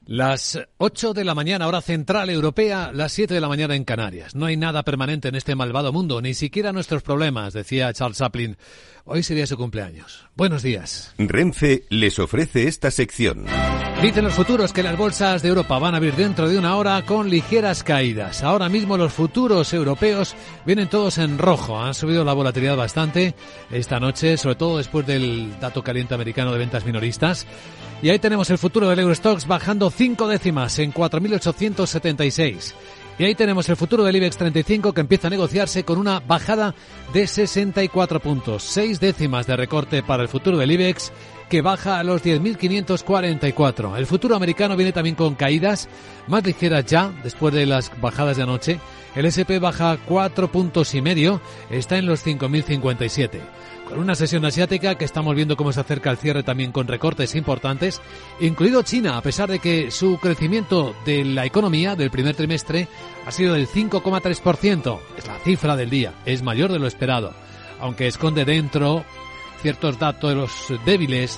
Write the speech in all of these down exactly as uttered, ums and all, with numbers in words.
Las ocho de la mañana, hora central europea, las siete de la mañana en Canarias. No hay nada permanente en este malvado mundo, ni siquiera nuestros problemas, decía Charles Chaplin. Hoy sería su cumpleaños. Buenos días. Renfe les ofrece esta sección. Dicen los futuros que las bolsas de Europa van a abrir dentro de una hora con ligeras caídas. Ahora mismo los futuros europeos vienen todos en rojo. Han subido la volatilidad bastante esta noche, sobre todo después del dato caliente americano de ventas minoristas. Y ahí tenemos el futuro del Eurostoxx bajando cinco décimas en cuatro mil ochocientos setenta y seis. Y ahí tenemos el futuro del IBEX treinta y cinco que empieza a negociarse con una bajada de sesenta y cuatro puntos. Seis décimas de recorte para el futuro del IBEX, que baja a los diez mil quinientos cuarenta y cuatro. El futuro americano viene también con caídas más ligeras ya, después de las bajadas de anoche. El ese and pe baja cuatro puntos y medio, está en los cinco mil cincuenta y siete. Con una sesión asiática que estamos viendo cómo se acerca al cierre también con recortes importantes, incluido China, a pesar de que su crecimiento de la economía del primer trimestre ha sido del cinco coma tres por ciento. Es la cifra del día, es mayor de lo esperado, aunque esconde dentro ciertos datos débiles,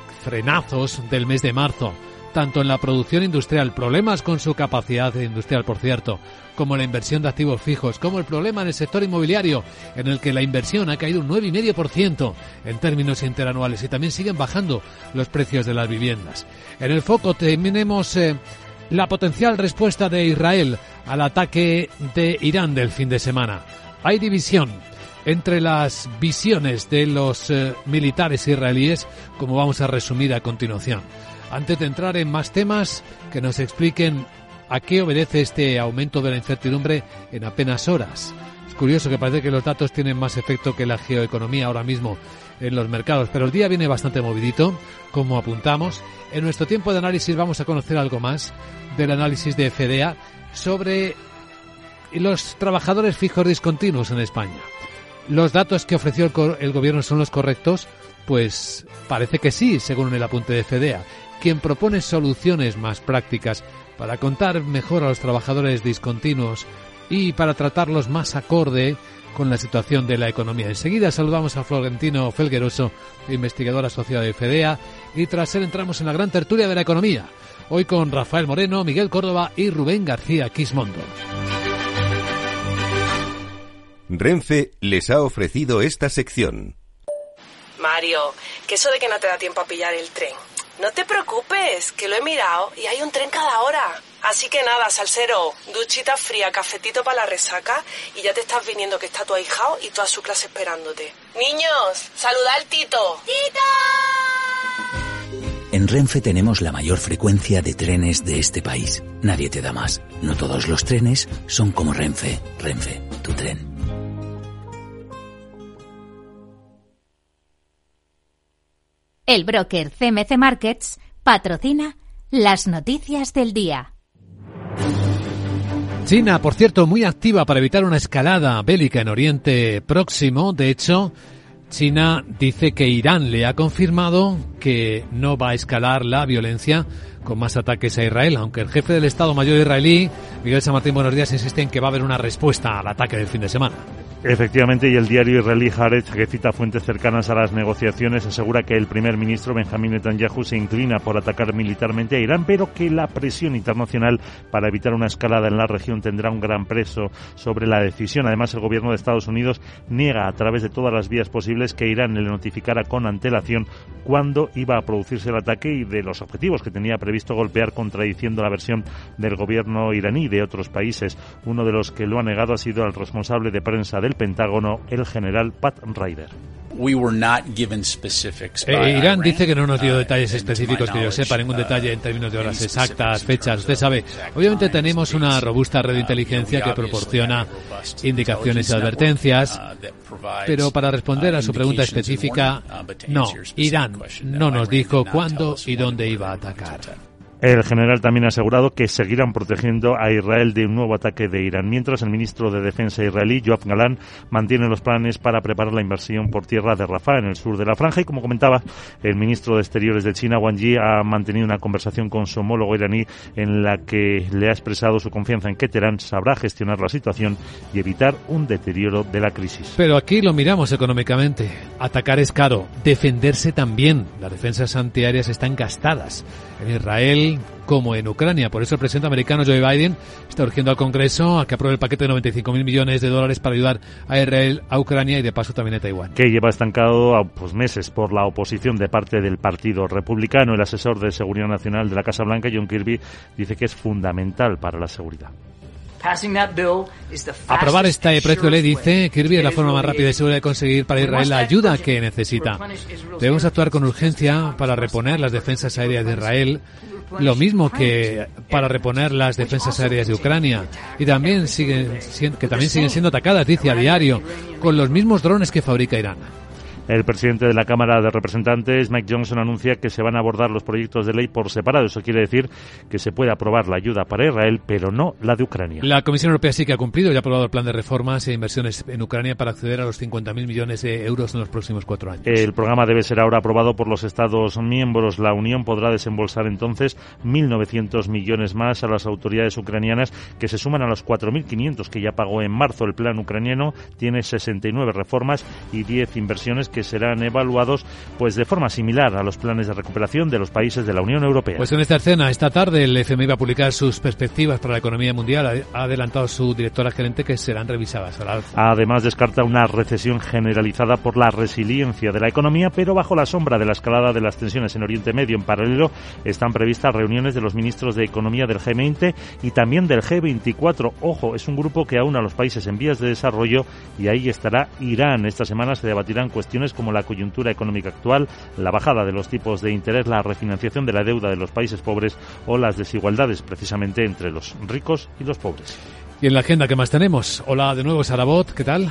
frenazos del mes de marzo, tanto en la producción industrial, problemas con su capacidad industrial, por cierto, como la inversión de activos fijos, como el problema en el sector inmobiliario, en el que la inversión ha caído un nueve coma cinco por ciento en términos interanuales y también siguen bajando los precios de las viviendas. En el foco tenemos eh, la potencial respuesta de Israel al ataque de Irán del fin de semana. Hay división entre las visiones de los eh, militares israelíes, como vamos a resumir a continuación. Antes de entrar en más temas, que nos expliquen a qué obedece este aumento de la incertidumbre en apenas horas. Es curioso que parece que los datos tienen más efecto que la geoeconomía ahora mismo en los mercados, pero el día viene bastante movidito, como apuntamos. En nuestro tiempo de análisis vamos a conocer algo más del análisis de F D A sobre los trabajadores fijos discontinuos en España. ¿Los datos que ofreció el, co- el gobierno son los correctos? Pues parece que sí, según el apunte de F D A, quien propone soluciones más prácticas para contar mejor a los trabajadores discontinuos y para tratarlos más acorde con la situación de la economía. Enseguida saludamos a Florentino Felgueroso, investigador asociado de F D A, y tras él entramos en la gran tertulia de la economía, hoy con Rafael Moreno, Miguel Córdoba y Rubén García Quismondo. Renfe les ha ofrecido esta sección. Mario, que eso de que no te da tiempo a pillar el tren. No te preocupes, que lo he mirado y hay un tren cada hora. Así que nada, salsero, duchita fría, cafetito para la resaca y ya te estás viniendo que está tu ahijao y toda su clase esperándote. Niños, saluda al Tito. ¡Tito! En Renfe tenemos la mayor frecuencia de trenes de este país. Nadie te da más. No todos los trenes son como Renfe. Renfe, tu tren. El broker C M C Markets patrocina las noticias del día. China, por cierto, muy activa para evitar una escalada bélica en Oriente Próximo. De hecho, China dice que Irán le ha confirmado que no va a escalar la violencia con más ataques a Israel, aunque el jefe del Estado Mayor israelí, Miguel San Martín, buenos días, insiste en que va a haber una respuesta al ataque del fin de semana. Efectivamente, y el diario israelí Haaretz, que cita fuentes cercanas a las negociaciones, asegura que el primer ministro Benjamín Netanyahu se inclina por atacar militarmente a Irán, pero que la presión internacional para evitar una escalada en la región tendrá un gran peso sobre la decisión. Además, el gobierno de Estados Unidos niega a través de todas las vías posibles que Irán le notificara con antelación cuándo iba a producirse el ataque y de los objetivos que tenía previsto golpear, contradiciendo la versión del gobierno iraní y de otros países. Uno de los que lo ha negado ha sido el responsable de prensa del Pentágono, el general Pat Ryder. Eh, Irán dice que no nos dio detalles específicos que yo sepa, ningún detalle en términos de horas exactas, fechas. Usted sabe, obviamente tenemos una robusta red de inteligencia que proporciona indicaciones y advertencias, pero para responder a su pregunta específica, no, Irán no nos dijo cuándo y dónde iba a atacar. El general también ha asegurado que seguirán protegiendo a Israel de un nuevo ataque de Irán, mientras el ministro de Defensa israelí, Yoav Gallant, mantiene los planes para preparar la invasión por tierra de Rafah, en el sur de la franja, y como comentaba, el ministro de Exteriores de China, Wang Yi, ha mantenido una conversación con su homólogo iraní en la que le ha expresado su confianza en que Teherán sabrá gestionar la situación y evitar un deterioro de la crisis. Pero aquí lo miramos económicamente. Atacar es caro, defenderse también. Las defensas antiaéreas están gastadas. En Israel Israel como en Ucrania. Por eso el presidente americano Joe Biden está urgiendo al Congreso a que apruebe el paquete de noventa y cinco mil millones de dólares para ayudar a Israel, a Ucrania y de paso también a Taiwán. Que lleva estancado a, pues, meses por la oposición de parte del Partido Republicano. El asesor de Seguridad Nacional de la Casa Blanca, John Kirby, dice que es fundamental para la seguridad. Aprobar este proyecto de ley, dice Kirby, es la forma más rápida y segura de conseguir para Israel la ayuda que necesita. Debemos actuar con urgencia para reponer las defensas aéreas de Israel, lo mismo que para reponer las defensas aéreas de Ucrania, y también siguen, que también siguen siendo atacadas, dice, a diario, con los mismos drones que fabrica Irán. El presidente de la Cámara de Representantes, Mike Johnson, anuncia que se van a abordar los proyectos de ley por separado. Eso quiere decir que se puede aprobar la ayuda para Israel, pero no la de Ucrania. La Comisión Europea sí que ha cumplido y ha aprobado el plan de reformas e inversiones en Ucrania para acceder a los cincuenta mil millones de euros en los próximos cuatro años. El programa debe ser ahora aprobado por los Estados miembros. La Unión podrá desembolsar entonces mil novecientos millones más a las autoridades ucranianas, que se suman a los cuatro mil quinientos que ya pagó en marzo. El plan ucraniano tiene sesenta y nueve reformas y diez inversiones que que serán evaluados pues de forma similar a los planes de recuperación de los países de la Unión Europea. Pues en esta escena, esta tarde, el F M I va a publicar sus perspectivas para la economía mundial. Ha adelantado su directora gerente que serán revisadas al alza. Además, descarta una recesión generalizada por la resiliencia de la economía, pero bajo la sombra de la escalada de las tensiones en Oriente Medio. En paralelo, están previstas reuniones de los ministros de Economía del G veinte y también del G veinticuatro. Ojo, es un grupo que aúna a los países en vías de desarrollo y ahí estará Irán. Esta semana se debatirán cuestiones como la coyuntura económica actual, la bajada de los tipos de interés, la refinanciación de la deuda de los países pobres o las desigualdades precisamente entre los ricos y los pobres. Y en la agenda, ¿qué más tenemos? Hola de nuevo, Sarabot, ¿qué tal?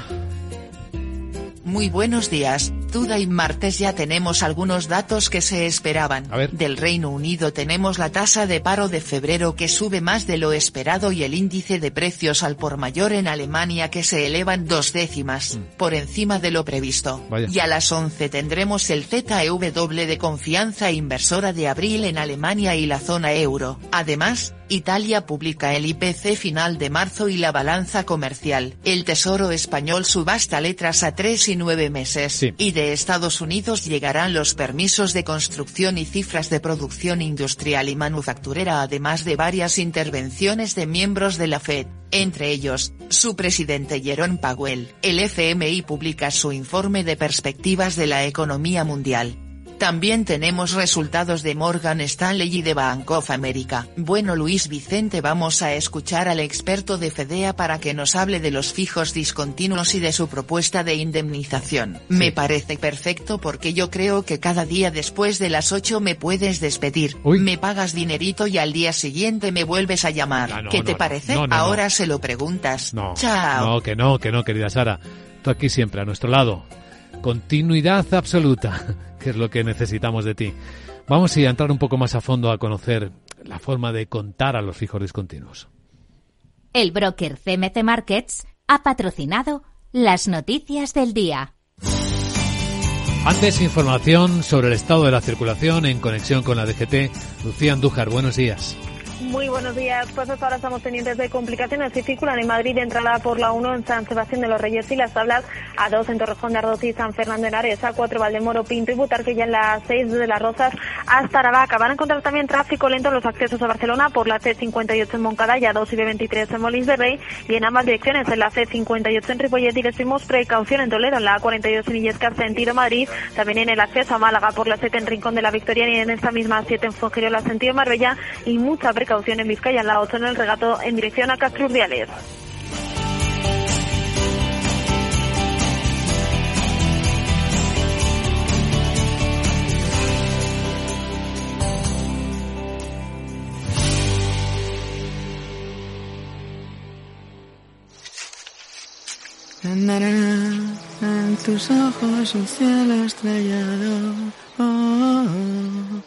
Muy buenos días. Today martes ya tenemos algunos datos que se esperaban. A ver. Del Reino Unido tenemos la tasa de paro de febrero que sube más de lo esperado y el índice de precios al por mayor en Alemania que se elevan dos décimas, mm. por encima de lo previsto. Vaya. Y a las once tendremos el Z E W de confianza inversora de abril en Alemania y la zona euro. Además, Italia publica el I P C final de marzo y la balanza comercial. El Tesoro español subasta letras a tres y nueve meses. Sí. Y de Estados Unidos llegarán los permisos de construcción y cifras de producción industrial y manufacturera, además de varias intervenciones de miembros de la Fed, entre ellos, su presidente Jerome Powell. El F M I publica su informe de perspectivas de la economía mundial. También tenemos resultados de Morgan Stanley y de Bank of America. Bueno, Luis Vicente, vamos a escuchar al experto de Fedea para que nos hable de los fijos discontinuos y de su propuesta de indemnización. Sí. Me parece perfecto porque yo creo que cada día después de las ocho me puedes despedir. Uy. Me pagas dinerito y al día siguiente me vuelves a llamar. Ah, no, ¿Qué no, te no. parece? No, no, Ahora no. se lo preguntas. No, Chao. no, que no, que no, querida Sara. Tú aquí siempre, a nuestro lado. Continuidad absoluta, que es lo que necesitamos de ti. Vamos a entrar un poco más a fondo a conocer la forma de contar a los fijos discontinuos. El broker C M C Markets ha patrocinado las noticias del día. Antes, información sobre el estado de la circulación en conexión con la D G T. Lucía Andújar, buenos días. Muy buenos días. Pues hasta ahora estamos pendientes de complicaciones que circulan en Madrid de entrada por la uno en San Sebastián de los Reyes y Las Tablas, a dos en Torrejón de Ardoz y San Fernando en Ares, a cuatro Valdemoro, Pinto y Butarque, ya en las seis de Las Rozas hasta Aravaca. Van a encontrar también tráfico lento en los accesos a Barcelona por la C cincuenta y ocho en Moncada y a dos y B veintitrés en Molins de Rey, y en ambas direcciones en la C cincuenta y ocho en Ripollet, y les dimos precaución en Toledo en la A cuarenta y dos en Illescas sentido Madrid, también en el acceso a Málaga por la siete en Rincón de la Victoria y en esta misma siete en Fuengirola sentido Marbella, y mucha precaución en Vizcaya en la ocho en el Regato en dirección a Castro Urdiales. En tus ojos un cielo estrellado, oh, oh, oh.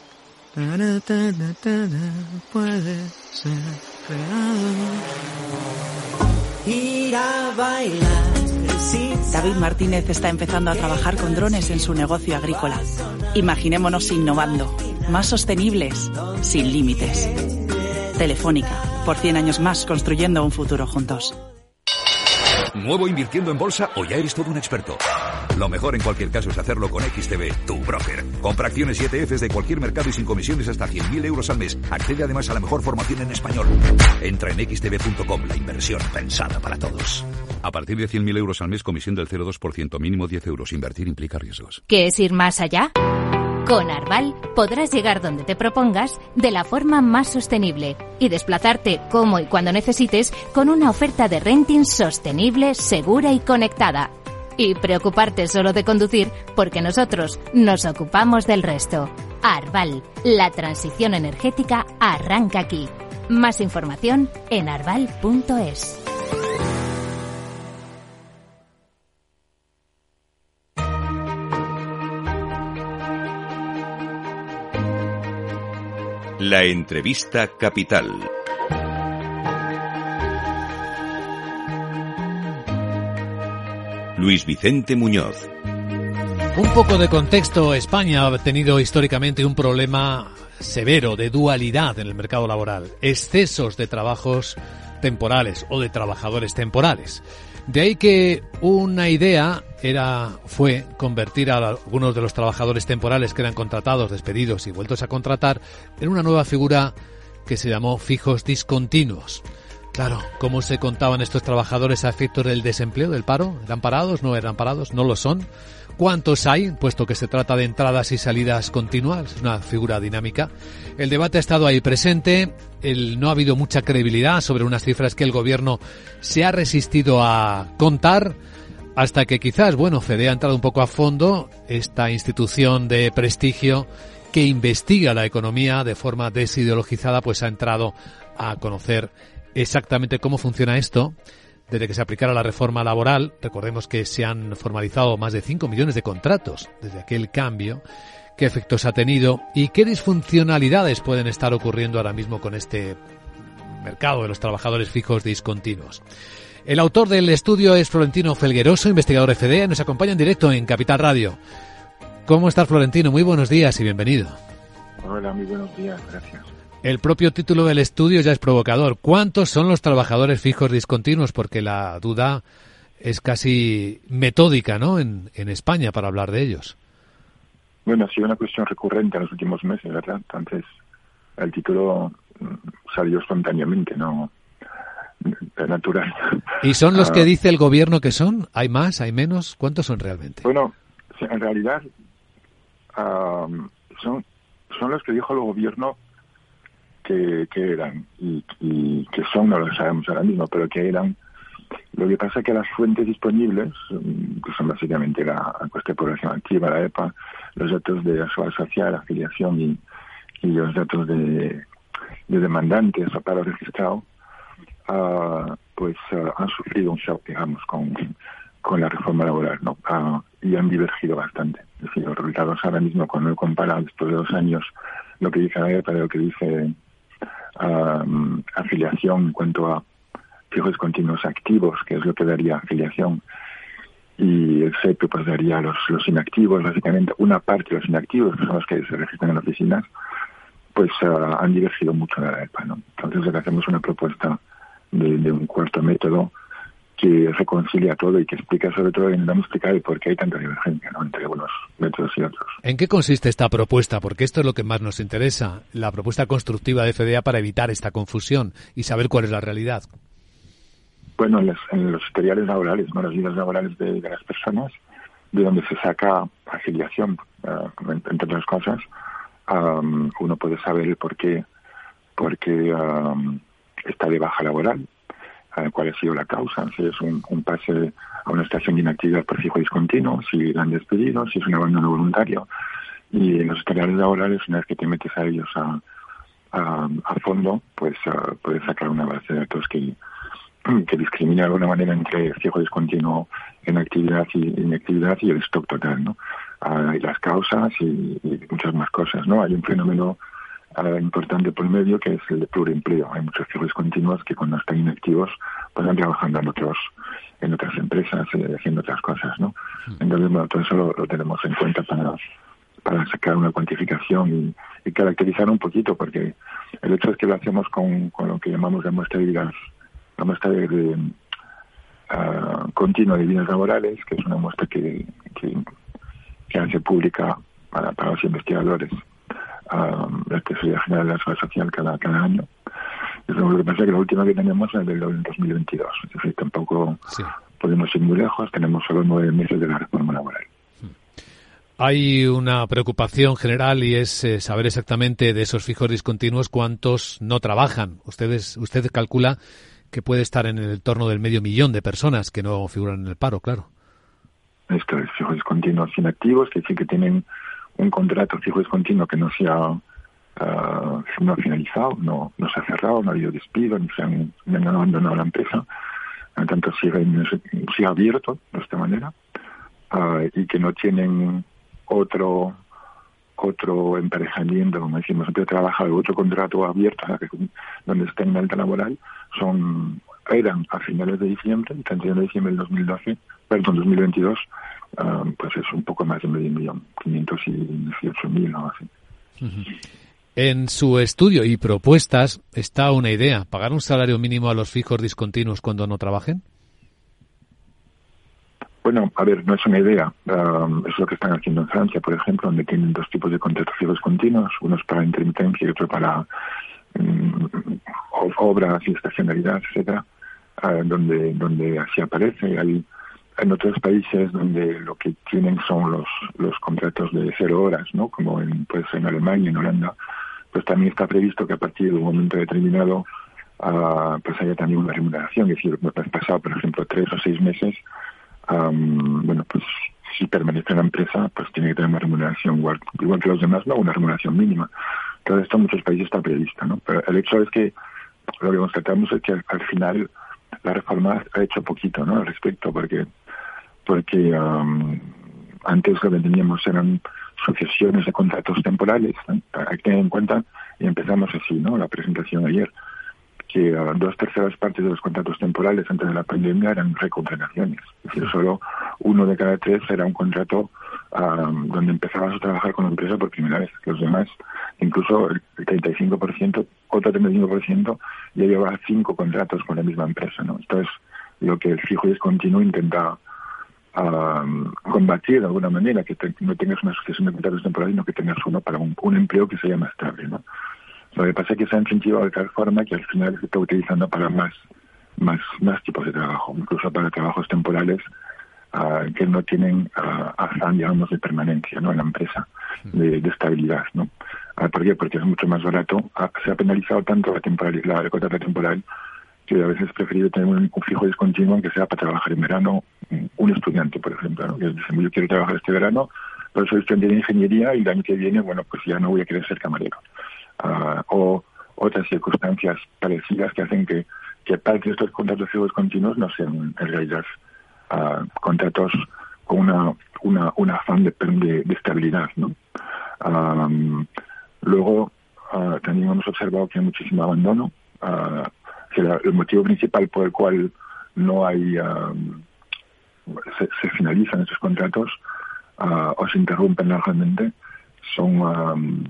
Puede ser creado. Ir a bailar. David Martínez está empezando a trabajar con drones en su negocio agrícola. Imaginémonos innovando, más sostenibles, sin límites. Telefónica, por cien años más construyendo un futuro juntos. ¿Nuevo invirtiendo en bolsa o ya eres todo un experto? Lo mejor en cualquier caso es hacerlo con X T B, tu broker. Compra acciones y E T Fs de cualquier mercado y sin comisiones hasta cien mil euros al mes. Accede además a la mejor formación en español. Entra en equis te be punto com, la inversión pensada para todos. A partir de cien mil euros al mes, comisión del cero coma dos por ciento, mínimo diez euros. Invertir implica riesgos. ¿Qué es ir más allá? Con Arval podrás llegar donde te propongas de la forma más sostenible y desplazarte como y cuando necesites con una oferta de renting sostenible, segura y conectada. Y preocuparte solo de conducir porque nosotros nos ocupamos del resto. Arval, la transición energética arranca aquí. Más información en arval punto es. La entrevista capital. Luis Vicente Muñoz. Un poco de contexto. España ha tenido históricamente un problema severo de dualidad en el mercado laboral. Excesos de trabajos temporales o de trabajadores temporales. De ahí que una idea era fue convertir a algunos de los trabajadores temporales que eran contratados, despedidos y vueltos a contratar en una nueva figura que se llamó fijos discontinuos. Claro, ¿cómo se contaban estos trabajadores a efectos del desempleo, del paro? ¿Eran parados? ¿No eran parados? ¿No lo son? ¿Cuántos hay? Puesto que se trata de entradas y salidas continuas, es una figura dinámica. El debate ha estado ahí presente, el, no ha habido mucha credibilidad sobre unas cifras que el gobierno se ha resistido a contar, hasta que quizás, bueno, FEDE ha entrado un poco a fondo, esta institución de prestigio que investiga la economía de forma desideologizada, pues ha entrado a conocer exactamente cómo funciona esto. Desde que se aplicara la reforma laboral, recordemos que se han formalizado más de cinco millones de contratos desde aquel cambio, qué efectos ha tenido y qué disfuncionalidades pueden estar ocurriendo ahora mismo con este mercado de los trabajadores fijos discontinuos. El autor del estudio es Florentino Felgueroso, investigador de FEDEA, y nos acompaña en directo en Capital Radio. ¿Cómo estás, Florentino? Muy buenos días y bienvenido. Hola, muy buenos días, gracias. El propio título del estudio ya es provocador. ¿Cuántos son los trabajadores fijos discontinuos? Porque la duda es casi metódica, ¿no?, en, en España para hablar de ellos. Bueno, ha sido una cuestión recurrente en los últimos meses, ¿verdad? Entonces, el título salió espontáneamente, no natural. ¿Y son los uh, que dice el gobierno que son? ¿Hay más? ¿Hay menos? ¿Cuántos son realmente? Bueno, en realidad uh, son, son los que dijo el gobierno que, que eran y, y que son, no lo sabemos ahora mismo, pero que eran. Lo que pasa es que las fuentes disponibles, que son básicamente la encuesta de población activa, la E P A, los datos de la seguridad social, afiliación y, y los datos de, de demandantes o paro registrado, uh, pues uh, han sufrido un shock, digamos, con, con la reforma laboral, ¿no? Uh, y han divergido bastante. Es decir, los resultados ahora mismo, cuando uno compara después de dos años lo que dice la E P A de lo que dice uh, afiliación en cuanto a fijos continuos activos, que es lo que daría afiliación, y el C E P pues daría los, los inactivos, básicamente una parte de los inactivos, que son los que se registran en oficinas, pues uh, han divergido mucho de la E P A, ¿no? Entonces lo que hacemos es una propuesta de, de un cuarto método que reconcilia todo y que explica sobre todo, intentamos explicar el por qué hay tanta divergencia, ¿no?, entre unos métodos y otros. ¿En qué consiste esta propuesta? Porque esto es lo que más nos interesa, la propuesta constructiva de FEDEA para evitar esta confusión y saber cuál es la realidad. Bueno, en los, en los historiales laborales, ¿no?, las vidas laborales de, de las personas, de donde se saca afiliación, uh, entre otras cosas, um, uno puede saber el por qué, por qué um, está de baja laboral, uh, cuál ha sido la causa, si es un, un pase a una estación de inactividad por fijo discontinuo, si la han despedido, si es un abandono voluntario. Y en los historiales laborales, una vez que te metes a ellos a, a, a fondo, pues uh, puedes sacar una base de datos que que discrimina de alguna manera entre fijo discontinuo en actividad y inactividad y el stock total, ¿no? Uh, y las causas y, y muchas más cosas, ¿no? Hay un fenómeno uh, importante por medio que es el de pluriempleo. Hay muchos fijos discontinuos que cuando están inactivos pues están trabajando en otros en otras empresas, eh, haciendo otras cosas, ¿no? Entonces, bueno, todo eso lo, lo tenemos en cuenta para para sacar una cuantificación y, y caracterizar un poquito, porque el hecho es que lo hacemos con, con lo que llamamos la muestra de vidas, la muestra de, de uh, continuo de bienes laborales, que es una muestra que, que, que hace pública para, para los investigadores um, la Tesorería General de la Seguridad Social cada, cada año. Y lo que pasa es que la última que tenemos es del dos mil veintidós, es decir, tampoco sí. podemos ir muy lejos, tenemos solo nueve meses de la reforma laboral. Hay una preocupación general y es eh, saber exactamente de esos fijos discontinuos cuántos no trabajan. Ustedes, usted calcula que puede estar en el entorno del medio millón de personas que no figuran en el paro, claro. Esto es fijos discontinuos inactivos, que sí que tienen un contrato fijo discontinuo que no se ha, uh, no ha finalizado, no, no se ha cerrado, no ha habido despido, ni se han, ni han abandonado la empresa. Por tanto, sigue, sigue abierto de esta manera uh, y que no tienen otro otro emparejamiento, como decimos, siempre trabaja de otro contrato abierto, o sea, que, donde está en alta laboral, son eran a finales de diciembre, el treinta y uno de diciembre del dos mil doce, perdón, dos mil veintidós, um, pues es un poco más de medio millón, quinientos dieciocho mil o así. Uh-huh. En su estudio y propuestas está una idea, ¿pagar un salario mínimo a los fijos discontinuos cuando no trabajen? Bueno, a ver, no es una idea. Um, es lo que están haciendo en Francia, por ejemplo, donde tienen dos tipos de contratos fijos continuos, unos para intermitencia y otro para um, obras y estacionalidad, etcétera, uh, donde donde así aparece. Hay en otros países donde lo que tienen son los los contratos de cero horas, ¿no? Como en pues en Alemania, en Holanda, pues también está previsto que a partir de un momento determinado uh, pues haya también una remuneración. Es decir, me has pasado, por ejemplo, tres o seis meses. Um, bueno, pues si permanece en la empresa, pues tiene que tener una remuneración igual, igual que los demás, no, una remuneración mínima. Todo esto en muchos países está previsto, ¿no? Pero el hecho es que lo que constatamos es que al, al final la reforma ha hecho poquito, ¿no? Al respecto, porque porque um, antes lo que teníamos eran sucesiones de contratos temporales, ¿no? Hay que tener en cuenta, y empezamos así, ¿no? La presentación ayer, que uh, dos terceras partes de los contratos temporales antes de la pandemia eran recontrataciones. Es decir, solo uno de cada tres era un contrato um, donde empezabas a trabajar con la empresa por primera vez. Los demás, incluso el treinta y cinco por ciento, otro treinta y cinco por ciento ya llevaba cinco contratos con la misma empresa, ¿no? Esto es lo que el fijo discontinuo intenta um, combatir de alguna manera, que te, no tengas una sucesión de contratos temporales, sino que tengas uno para un, un empleo que sea más estable, ¿no? Lo que pasa es que se ha incentivado de tal forma que al final se está utilizando para más más más tipos de trabajo, incluso para trabajos temporales uh, que no tienen uh, afán, digamos, de permanencia, ¿no? En la empresa, de, de estabilidad, ¿no? Uh, ¿Por qué? Porque es mucho más barato. Uh, se ha penalizado tanto la temporalidad, el contrato temporal, que a veces es preferido tener un, un fijo discontinuo aunque sea para trabajar en verano. Un estudiante, por ejemplo, ¿no? Que dice, yo quiero trabajar este verano, pero soy estudiante de ingeniería y el año que viene, bueno, pues ya no voy a querer ser camarero. Uh, o otras circunstancias parecidas que hacen que, que parte de estos contratos fijos continuos no sean en realidad uh, contratos con una una un afán de, de, de estabilidad, ¿no? Um, luego uh, también hemos observado que hay muchísimo abandono. Uh, que la, el motivo principal por el cual no hay um, se, se finalizan esos contratos uh, o se interrumpen largamente son um,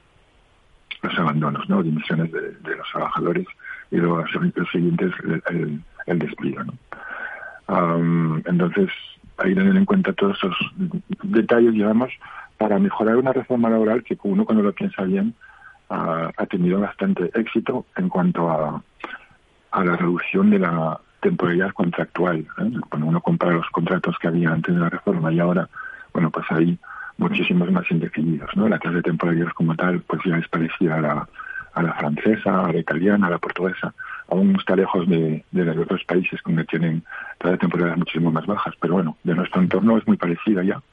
los abandonos, ¿no? Dimisiones de, de los trabajadores y luego los siguientes el, el, el despido, ¿no? Um, entonces hay que tener en cuenta todos esos detalles, digamos, para mejorar una reforma laboral que uno, cuando lo piensa bien, uh, ha tenido bastante éxito en cuanto a, a la reducción de la temporalidad contractual, ¿eh? Cuando uno compara los contratos que había antes de la reforma y ahora, bueno, pues hay muchísimos más indefinidos, ¿no? La tasa de temporalidad como tal, pues ya es parecida a la, a la francesa, a la italiana, a la portuguesa. Aún está lejos de, de los otros países donde tienen tasas de temporalidad muchísimo más bajas, pero bueno, de nuestro entorno es muy parecida ya.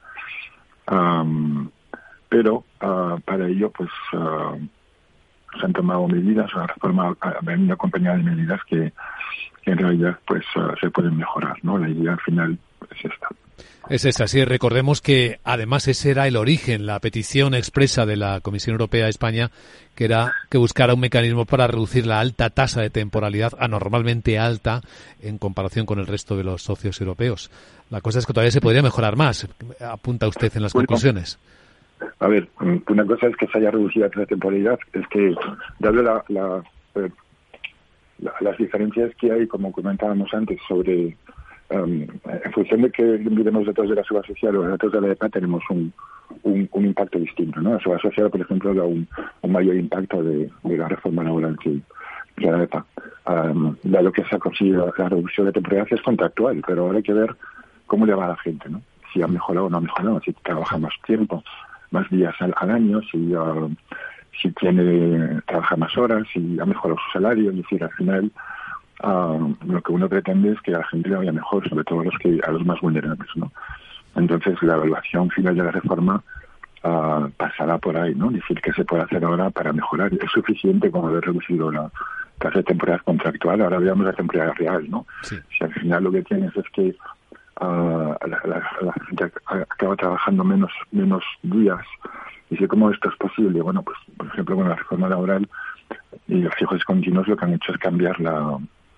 Um, pero uh, para ello, pues uh, se han tomado medidas, una reforma ha venido acompañada de medidas que, que en realidad pues uh, se pueden mejorar, ¿no? La idea al final es esta. Es esa, sí. Recordemos que además ese era el origen, la petición expresa de la Comisión Europea a España, que era que buscara un mecanismo para reducir la alta tasa de temporalidad, anormalmente alta en comparación con el resto de los socios europeos. La cosa es que todavía se podría mejorar más, apunta usted en las bueno, conclusiones. A ver, una cosa es que se haya reducido la tasa de temporalidad, es que, dado la, la, la, las diferencias que hay, como comentábamos antes, sobre um, en función de que miremos datos de la seguridad social o los datos de la E P A, tenemos un, un, un impacto distinto, ¿no? La seguridad social, por ejemplo, da un, un mayor impacto de, de la reforma laboral que, que la E P A. Um, dado que se ha conseguido la reducción de temporalidad es contractual, pero ahora hay que ver cómo le va a la gente, ¿no? Si ha mejorado o no ha mejorado, si trabaja más tiempo, más días al, al año, si uh, si tiene trabaja más horas, si ha mejorado su salario. Es decir, al final uh, lo que uno pretende es que a la gente le vaya mejor, sobre todo a los que a los más vulnerables, ¿no? Entonces la evaluación final de la reforma uh, pasará por ahí, ¿no? Es decir, qué se puede hacer ahora para mejorar. Es suficiente como haber reducido la tasa de temporalidad contractual, ahora veamos la temporalidad real, ¿no? Sí. Si al final lo que tienes es que Uh, la, la, la gente acaba trabajando menos menos días. Y si cómo esto es posible, bueno, pues por ejemplo con la reforma laboral y los fijos continuos lo que han hecho es cambiar la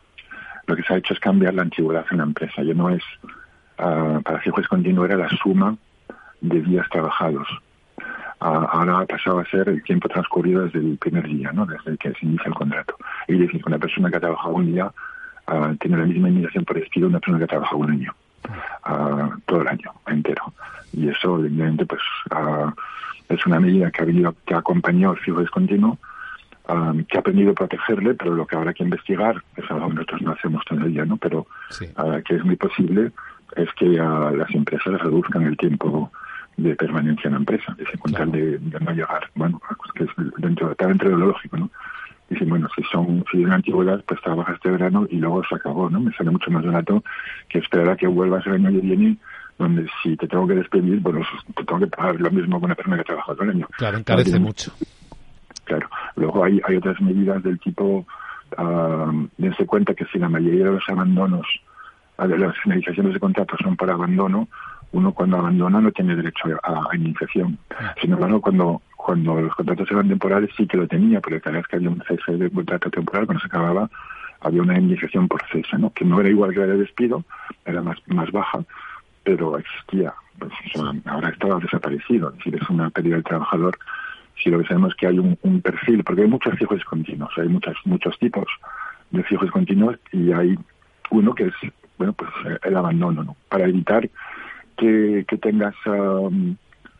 lo que se ha hecho es cambiar la antigüedad en la empresa. Ya no es uh, para fijos continuos era la suma de días trabajados. Uh, ahora ha pasado a ser el tiempo transcurrido desde el primer día, ¿no? Desde que se inicia el contrato. Y decir que una persona que ha trabajado un día uh, tiene la misma indemnización por despido de una persona que ha trabajado un año. Uh, todo el año entero, y eso evidentemente pues uh, es una medida que ha venido que acompañó el fijo discontinuo, uh, que ha aprendido a protegerle, pero lo que habrá que investigar es algo que nosotros no hacemos todavía, ¿no? Pero sí. uh, que es muy posible es que uh, las empresas reduzcan el tiempo de permanencia en la empresa, de con tal de, de no llegar, bueno, que es dentro, está dentro de lo lógico, ¿no? Dicen, bueno, si son si es una antigüedad, pues trabajas este verano y luego se acabó, ¿no? Me sale mucho más barato que esperar a que vuelvas el año que viene, donde si te tengo que despedir, bueno, te tengo que pagar lo mismo que una persona que trabaja todo el año. Claro, encarece También, mucho. Claro. Luego hay, hay otras medidas del tipo, uh, dense cuenta que si la mayoría de los abandonos, de las finalizaciones de contratos son por abandono, uno cuando abandona no tiene derecho a, a indemnización. Sin embargo, cuando cuando los contratos eran temporales sí que lo tenía, porque cada vez que había un cese de contrato temporal, cuando se acababa, había una indemnización por cese, ¿no? Que no era igual que la de despido, era más más baja, pero existía. Pues, o sea, ahora estaba desaparecido. Es decir, es una pérdida del trabajador. Si lo que sabemos es que hay un, un perfil, porque hay muchos fijos continuos, hay muchos muchos tipos de fijos continuos y hay uno que es, bueno, pues el abandono, ¿no? Para evitar que, que tengas um,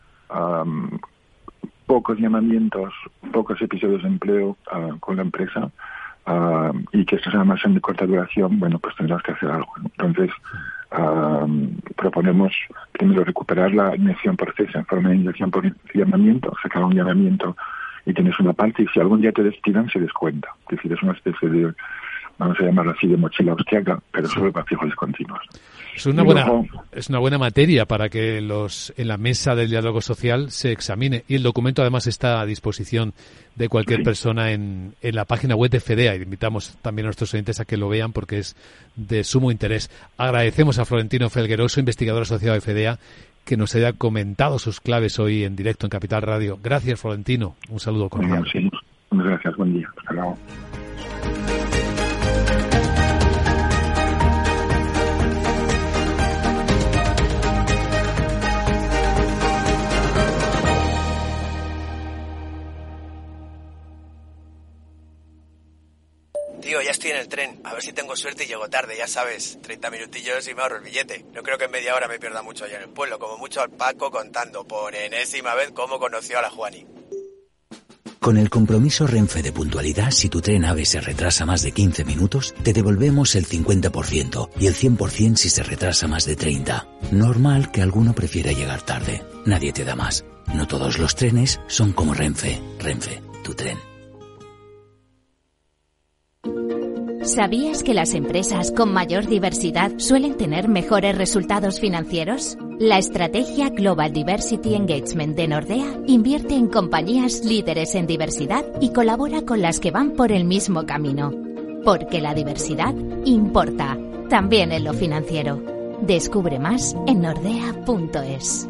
um, pocos llamamientos, pocos episodios de empleo uh, con la empresa uh, y que estos además son de corta duración, bueno, pues tendrás que hacer algo, ¿no? Entonces, uh, proponemos primero recuperar la indemnización por cese en forma de indemnización por llamamiento, sacar un llamamiento y tienes una parte y si algún día te despidan se descuenta. Es decir, es una especie de, vamos a llamarlo así, de mochila austriaca, pero solo para fijos discontinuos. Es una buena es una buena materia para que los en la mesa del diálogo social se examine y el documento además está a disposición de cualquier sí. persona en, en la página web de FEDEA y invitamos también a nuestros oyentes a que lo vean porque es de sumo interés. Agradecemos a Florentino Felgueroso, investigador asociado de FEDEA, que nos haya comentado sus claves hoy en directo en Capital Radio. Gracias, Florentino. Un saludo cordial. Sí, muchas gracias. Buen día. Hasta luego. Tío, ya estoy en el tren. A ver si tengo suerte y llego tarde, ya sabes. treinta minutillos y me ahorro el billete. No creo que en media hora me pierda mucho allá en el pueblo. Como mucho al Paco contando por enésima vez cómo conoció a la Juani. Con el compromiso Renfe de puntualidad, si tu tren AVE se retrasa más de quince minutos, te devolvemos el cincuenta por ciento y el cien por ciento si se retrasa más de treinta. Normal que alguno prefiera llegar tarde. Nadie te da más. No todos los trenes son como Renfe. Renfe, tu tren. ¿Sabías que las empresas con mayor diversidad suelen tener mejores resultados financieros? La estrategia Global Diversity Engagement de Nordea invierte en compañías líderes en diversidad y colabora con las que van por el mismo camino. Porque la diversidad importa, también en lo financiero. Descubre más en nordea punto es.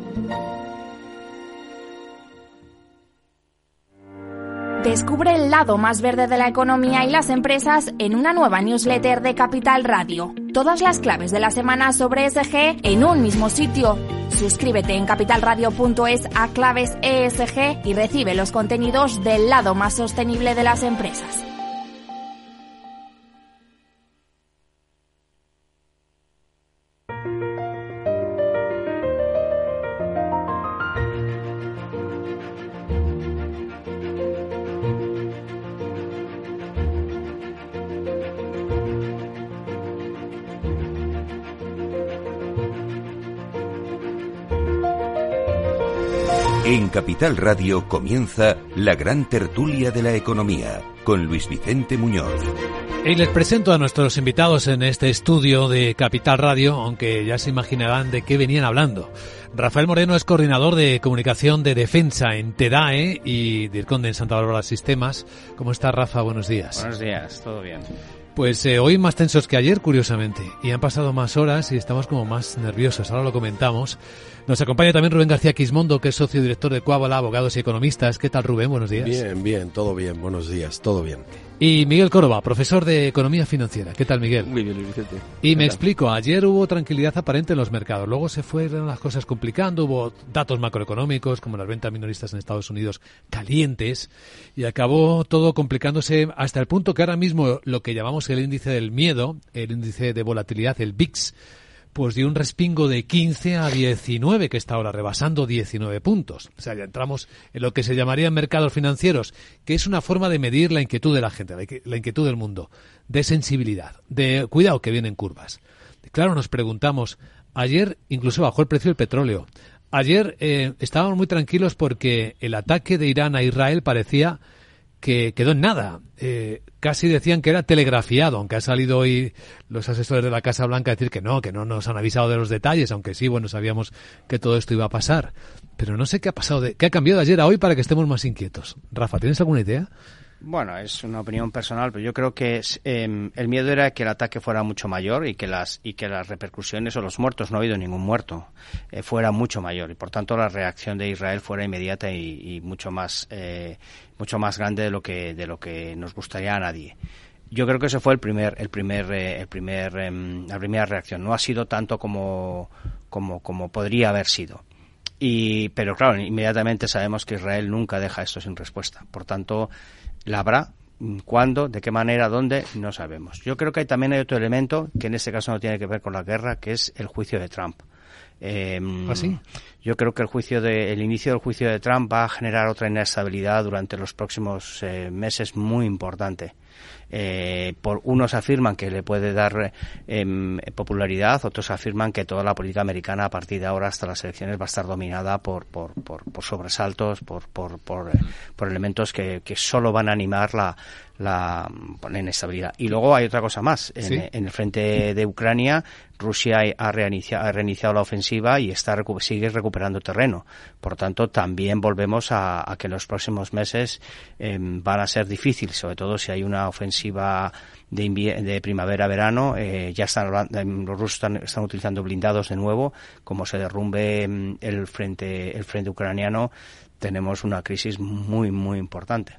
Descubre el lado más verde de la economía y las empresas en una nueva newsletter de Capital Radio. Todas las claves de la semana sobre E S G en un mismo sitio. Suscríbete en capital radio punto es a Claves E S G y recibe los contenidos del lado más sostenible de las empresas. En Capital Radio comienza la gran tertulia de la economía con Luis Vicente Muñoz. Y les presento a nuestros invitados en este estudio de Capital Radio, aunque ya se imaginarán de qué venían hablando. Rafael Moreno es coordinador de comunicación de defensa en TEDAE y DIRCON en Santa Bárbara Sistemas. ¿Cómo está, Rafa? Buenos días. Buenos días, todo bien. Pues eh, hoy más tensos que ayer, curiosamente, y han pasado más horas y estamos como más nerviosos, ahora lo comentamos. Nos acompaña también Rubén García Quismondo, que es socio director de Coábala, Abogados y Economistas. ¿Qué tal, Rubén? Buenos días. Bien, bien, todo bien, buenos días, todo bien. Y Miguel Córdoba, profesor de Economía Financiera. ¿Qué tal, Miguel? Muy bien, Luis Vicente. Y me explico, ayer hubo tranquilidad aparente en los mercados, luego se fueron las cosas complicando, hubo datos macroeconómicos como las ventas minoristas en Estados Unidos calientes y acabó todo complicándose hasta el punto que ahora mismo lo que llamamos el índice del miedo, el índice de volatilidad, el V I X, pues dio un respingo de quince a diecinueve, que está ahora rebasando diecinueve puntos. O sea, ya entramos en lo que se llamaría en mercados financieros, que es una forma de medir la inquietud de la gente, la inquietud del mundo, de sensibilidad, de cuidado que vienen curvas. Claro, nos preguntamos, ayer incluso bajó el precio del petróleo. Ayer eh, estábamos muy tranquilos porque el ataque de Irán a Israel parecía que quedó en nada. Eh, casi decían que era telegrafiado, aunque ha salido hoy los asesores de la Casa Blanca a decir que no, que no nos han avisado de los detalles, aunque sí, bueno, sabíamos que todo esto iba a pasar. Pero no sé qué ha pasado, de, qué ha cambiado de ayer a hoy para que estemos más inquietos. Rafa, ¿tienes alguna idea? Bueno, es una opinión personal, pero yo creo que es, eh, el miedo era que el ataque fuera mucho mayor y que las y que las repercusiones o los muertos, no ha habido ningún muerto, eh, fuera mucho mayor y por tanto la reacción de Israel fuera inmediata y, y mucho más eh, mucho más grande de lo que de lo que nos gustaría a nadie. Yo creo que ese fue el primer el primer eh, el primer eh, la primera reacción. No ha sido tanto como como como podría haber sido. Y pero claro, inmediatamente sabemos que Israel nunca deja esto sin respuesta. Por tanto, la habrá, cuándo, de qué manera, dónde, no sabemos. Yo creo que hay, también hay otro elemento que en este caso no tiene que ver con la guerra, que es el juicio de Trump. Eh, ¿Ah, sí? Yo creo que el juicio de, el inicio del juicio de Trump va a generar otra inestabilidad durante los próximos eh, meses muy importante. Eh, por unos afirman que le puede dar eh, popularidad, otros afirman que toda la política americana a partir de ahora hasta las elecciones va a estar dominada por por, por, por sobresaltos, por por por, eh, por elementos que, que solo van a animar la la, la inestabilidad. Y luego hay otra cosa más. En, ¿sí? en el frente de Ucrania, Rusia ha reiniciado, ha reiniciado la ofensiva y está recu- sigue recuperando terreno. Por tanto, también volvemos a, a que los próximos meses eh, van a ser difíciles, sobre todo si hay una ofensiva de, invie- de primavera-verano. Eh, ya están los rusos están, están utilizando blindados de nuevo. Como se derrumbe el frente el frente ucraniano, tenemos una crisis muy muy importante.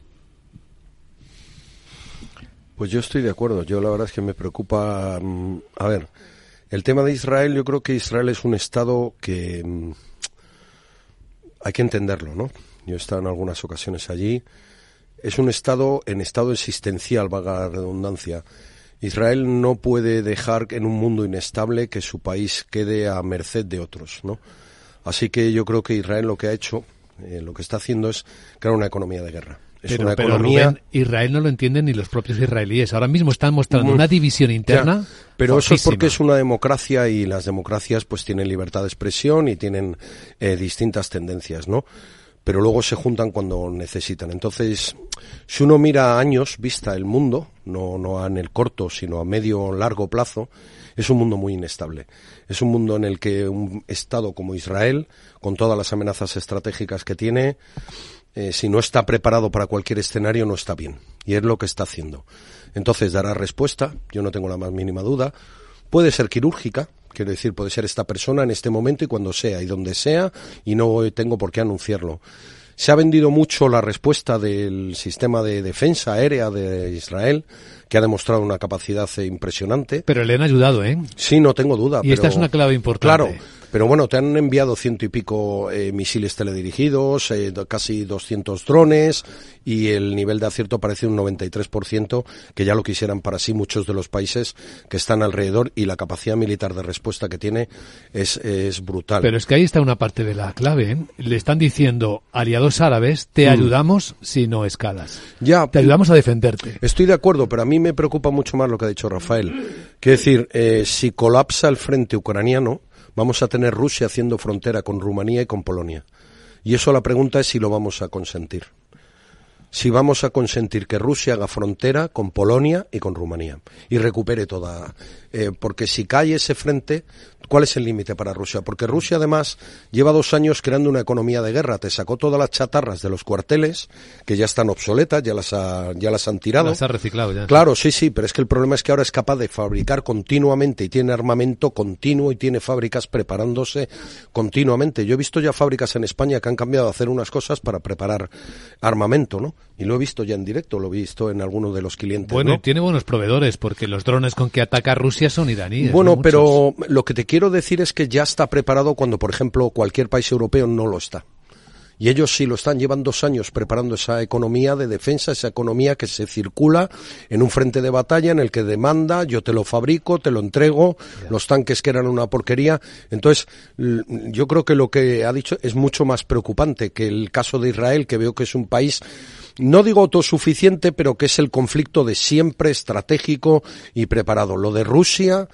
Pues yo estoy de acuerdo. Yo la verdad es que me preocupa. A ver, el tema de Israel, yo creo que Israel es un estado que hay que entenderlo, ¿no? Yo he estado en algunas ocasiones allí. Es un estado en estado existencial, valga la redundancia. Israel no puede dejar en un mundo inestable que su país quede a merced de otros, ¿no? Así que yo creo que Israel lo que ha hecho, eh, lo que está haciendo es crear una economía de guerra. Es pero, una pero economía... Rubén, Israel no lo entienden ni los propios israelíes. Ahora mismo están mostrando una división interna. Ya, pero fortísima. Eso es porque es una democracia y las democracias pues tienen libertad de expresión y tienen eh, distintas tendencias, ¿no? Pero luego se juntan cuando necesitan. Entonces, si uno mira a años vista el mundo, no, no en el corto, sino a medio o largo plazo, es un mundo muy inestable. Es un mundo en el que un Estado como Israel, con todas las amenazas estratégicas que tiene, eh, si no está preparado para cualquier escenario, no está bien. Y es lo que está haciendo. Entonces, dará respuesta, yo no tengo la más mínima duda. Puede ser quirúrgica, quiero decir, puede ser esta persona en este momento y cuando sea y donde sea, y no tengo por qué anunciarlo. Se ha vendido mucho la respuesta del sistema de defensa aérea de Israel, que ha demostrado una capacidad impresionante. Pero le han ayudado, ¿eh? Sí, no tengo duda. Y pero, esta es una clave importante. Claro, pero bueno, te han enviado ciento y pico eh, misiles teledirigidos, eh, casi doscientos drones, y el nivel de acierto parece un noventa y tres por ciento, que ya lo quisieran para sí muchos de los países que están alrededor, y la capacidad militar de respuesta que tiene es, es brutal. Pero es que ahí está una parte de la clave, ¿eh? Le están diciendo, aliados árabes, te mm. ayudamos si no escalas. Ya, te ayudamos a defenderte. Estoy de acuerdo, pero a mí me preocupa mucho más lo que ha dicho Rafael. Quiero decir, eh, si colapsa el frente ucraniano, vamos a tener Rusia haciendo frontera con Rumanía y con Polonia. Y eso la pregunta es si lo vamos a consentir. Si vamos a consentir que Rusia haga frontera con Polonia y con Rumanía y recupere toda... Eh, porque si cae ese frente, ¿cuál es el límite para Rusia? Porque Rusia, además, lleva dos años creando una economía de guerra. Te sacó todas las chatarras de los cuarteles, que ya están obsoletas, ya las, ha, ya las han tirado. Las ha reciclado ya. Claro, sí, sí, pero es que el problema es que ahora es capaz de fabricar continuamente y tiene armamento continuo y tiene fábricas preparándose continuamente. Yo he visto ya fábricas en España que han cambiado a hacer unas cosas para preparar armamento, ¿no? Y lo he visto ya en directo, lo he visto en alguno de los clientes. Bueno, ¿no? Y tiene buenos proveedores, porque los drones con que ataca Rusia son iraníes. Bueno, ¿no? pero lo que te quiero decir es que ya está preparado cuando, por ejemplo, cualquier país europeo no lo está. Y ellos sí lo están, llevan dos años preparando esa economía de defensa, esa economía que se circula en un frente de batalla en el que demanda, yo te lo fabrico, te lo entrego, yeah. Los tanques que eran una porquería. Entonces, yo creo que lo que ha dicho es mucho más preocupante que el caso de Israel, que veo que es un país, no digo autosuficiente, pero que es el conflicto de siempre, estratégico y preparado. Lo de Rusia,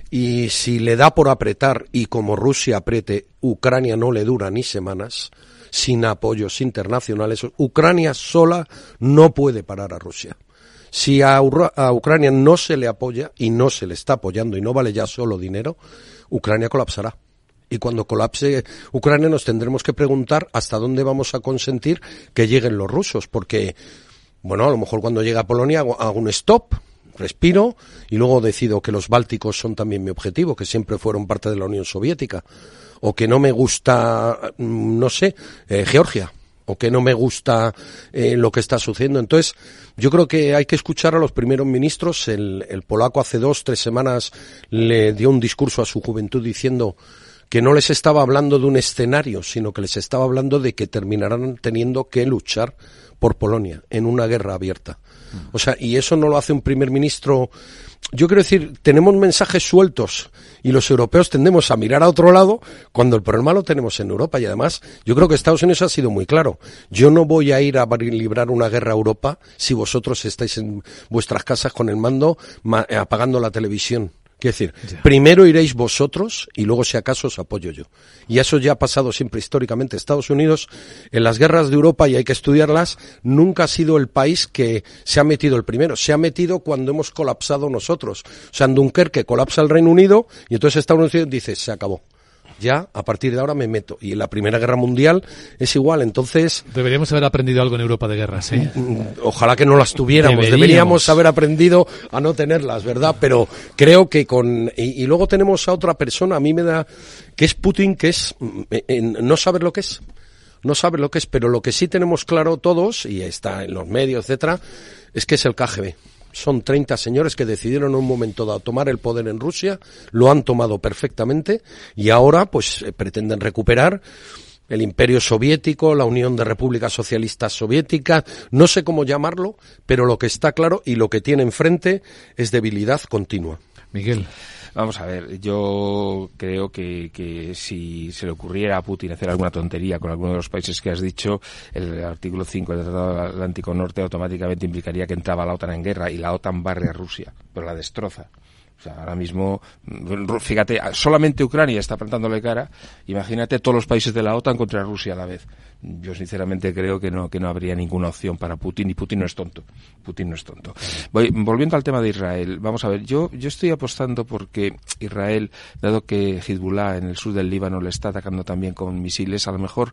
y si le da por apretar, y como Rusia apriete, Ucrania no le dura ni semanas, sin apoyos internacionales. Ucrania sola no puede parar a Rusia. Si a, Ur- a Ucrania no se le apoya, y no se le está apoyando, y no vale ya solo dinero, Ucrania colapsará. Y cuando colapse Ucrania nos tendremos que preguntar hasta dónde vamos a consentir que lleguen los rusos, porque, bueno, a lo mejor cuando llegue a Polonia hago, hago un stop, respiro, y luego decido que los bálticos son también mi objetivo, que siempre fueron parte de la Unión Soviética, o que no me gusta, no sé, eh, Georgia, o que no me gusta eh, lo que está sucediendo. Entonces, yo creo que hay que escuchar a los primeros ministros. El, el polaco hace dos, tres semanas le dio un discurso a su juventud diciendo que no les estaba hablando de un escenario, sino que les estaba hablando de que terminarán teniendo que luchar por Polonia en una guerra abierta. O sea, y eso no lo hace un primer ministro. Yo quiero decir, tenemos mensajes sueltos y los europeos tendemos a mirar a otro lado cuando el problema lo tenemos en Europa. Y además, yo creo que Estados Unidos ha sido muy claro. Yo no voy a ir a librar una guerra a Europa si vosotros estáis en vuestras casas con el mando ma- apagando la televisión. Quiero decir, ya. Primero iréis vosotros y luego si acaso os apoyo yo. Y eso ya ha pasado siempre históricamente. Estados Unidos, en las guerras de Europa, y hay que estudiarlas, nunca ha sido el país que se ha metido el primero. Se ha metido cuando hemos colapsado nosotros. O sea, en Dunkerque colapsa el Reino Unido y entonces Estados Unidos dice, se acabó. Ya, a partir de ahora me meto. Y en la Primera Guerra Mundial es igual, entonces... Deberíamos haber aprendido algo en Europa de guerras, ¿eh? Ojalá que no las tuviéramos. Deberíamos, Deberíamos haber aprendido a no tenerlas, ¿verdad? Pero creo que con... Y, y luego tenemos a otra persona, a mí me da... que es Putin, que es... En, no saber lo que es. No saber lo que es, pero lo que sí tenemos claro todos, y está en los medios, etcétera, es que es el K G B. Son treinta señores que decidieron en un momento dado tomar el poder en Rusia, lo han tomado perfectamente y ahora pues eh, pretenden recuperar el Imperio Soviético, la Unión de Repúblicas Socialistas Soviéticas, no sé cómo llamarlo, pero lo que está claro y lo que tiene enfrente es debilidad continua. Miguel. Vamos a ver, yo creo que, que si se le ocurriera a Putin hacer alguna tontería con alguno de los países que has dicho, el artículo cinco del Tratado Atlántico Norte automáticamente implicaría que entraba la OTAN en guerra y la OTAN barre a Rusia, pero la destroza. O sea, ahora mismo, fíjate, solamente Ucrania está plantándole cara, imagínate todos los países de la OTAN contra Rusia a la vez. Yo sinceramente creo que no que no habría ninguna opción para Putin, y Putin no es tonto. Putin no es tonto. Voy, volviendo al tema de Israel, vamos a ver, yo yo estoy apostando porque Israel, dado que Hezbollah en el sur del Líbano le está atacando también con misiles, a lo mejor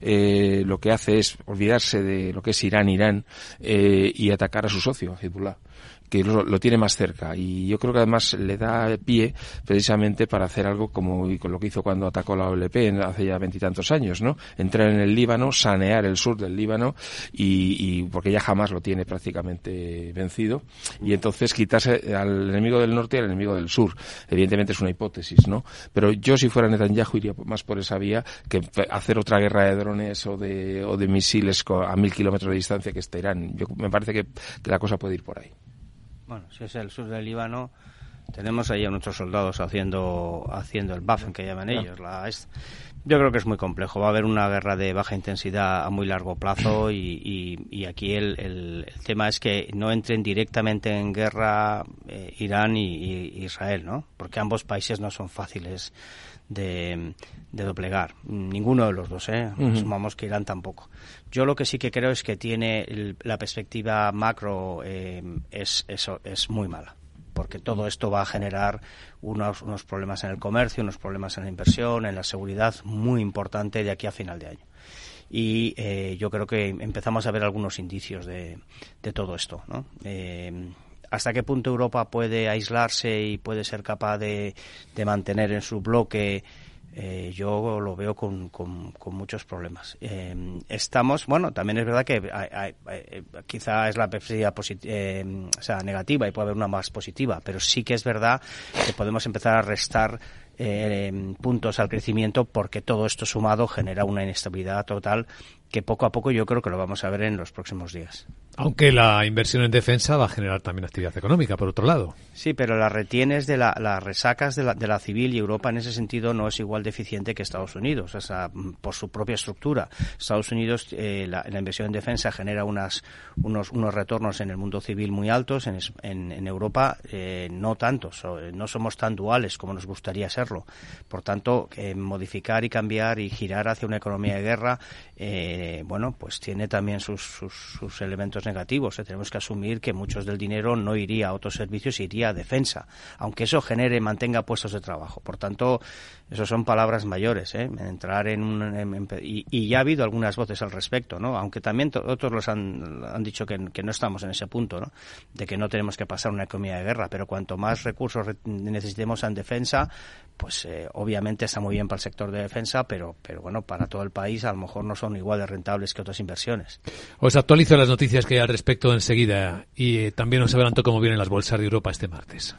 eh, lo que hace es olvidarse de lo que es Irán, Irán, eh, y atacar a su socio, Hezbollah, que lo, lo tiene más cerca, y yo creo que además le da pie precisamente para hacer algo como con lo que hizo cuando atacó la O L P hace ya veintitantos años, ¿no? Entrar en el Líbano, sanear el sur del Líbano, y, y porque ya jamás lo tiene prácticamente vencido, y entonces quitarse al enemigo del norte y al enemigo del sur. Evidentemente es una hipótesis, ¿no? Pero yo, si fuera Netanyahu, iría más por esa vía que hacer otra guerra de drones o de, o de misiles a mil kilómetros de distancia que está Irán. Yo, me parece que, que la cosa puede ir por ahí. Bueno, si es el sur del Líbano, Tenemos ahí a nuestros soldados haciendo haciendo el Waffen, que llaman ellos. La, es, yo creo que es muy complejo. Va a haber una guerra de baja intensidad a muy largo plazo y, y, y aquí el, el, el tema es que no entren directamente en guerra eh, Irán y, y Israel, ¿no? Porque ambos países no son fáciles de, de doblegar. Ninguno de los dos, ¿eh? Uh-huh. Asumamos que Irán tampoco. Yo lo que sí que creo es que tiene el, la perspectiva macro eh, es, es, es muy mala, porque todo esto va a generar unos, unos problemas en el comercio, unos problemas en la inversión, en la seguridad muy importante de aquí a final de año. Y eh, yo creo que empezamos a ver algunos indicios de, de todo esto, ¿no? Eh, ¿Hasta qué punto Europa puede aislarse y puede ser capaz de, de mantener en su bloque? Eh, yo lo veo con, con, con muchos problemas. Eh, estamos, bueno, también es verdad que hay, hay, hay, quizá es la perspectiva eh, o sea, negativa y puede haber una más positiva, pero sí que es verdad que podemos empezar a restar eh, puntos al crecimiento porque todo esto sumado genera una inestabilidad total que poco a poco yo creo que lo vamos a ver en los próximos días. Aunque la inversión en defensa va a generar también actividad económica, por otro lado. Sí, pero las retienes de la, las resacas de la, de la civil, y Europa en ese sentido no es igual de eficiente que Estados Unidos, o sea, por su propia estructura. Estados Unidos, eh, la, la inversión en defensa genera unas, unos, unos retornos en el mundo civil muy altos, en, en, en Europa eh, no tantos, no somos tan duales como nos gustaría serlo. Por tanto, eh, modificar y cambiar y girar hacia una economía de guerra, eh, bueno, pues tiene también sus, sus, sus elementos negativos. ¿eh? Tenemos que asumir que muchos del dinero no iría a otros servicios, iría a defensa, aunque eso genere, mantenga puestos de trabajo. Por tanto, eso son palabras mayores, ¿eh? entrar en un en, en, y, y ya ha habido algunas voces al respecto, ¿no? Aunque también to, otros los han, han dicho que, que no estamos en ese punto, ¿no? De que no tenemos que pasar una economía de guerra, pero cuanto más recursos necesitemos en defensa, pues eh, obviamente está muy bien para el sector de defensa, pero pero bueno, para todo el país a lo mejor no son igual de rentables que otras inversiones. Os actualizo las noticias que hay al respecto enseguida y eh, también os adelanto cómo vienen las bolsas de Europa este martes.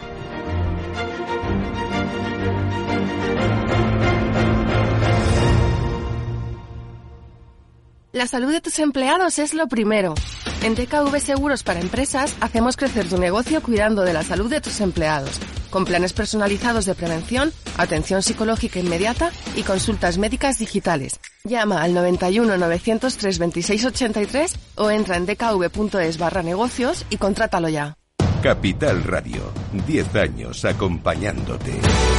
La salud de tus empleados es lo primero. En D K V Seguros para Empresas hacemos crecer tu negocio cuidando de la salud de tus empleados, con planes personalizados de prevención, atención psicológica inmediata y consultas médicas digitales. Llama al noventa y uno, novecientos tres, veintiséis ochenta y tres o entra en dkv.es barra negocios y contrátalo ya. Capital Radio, diez años acompañándote.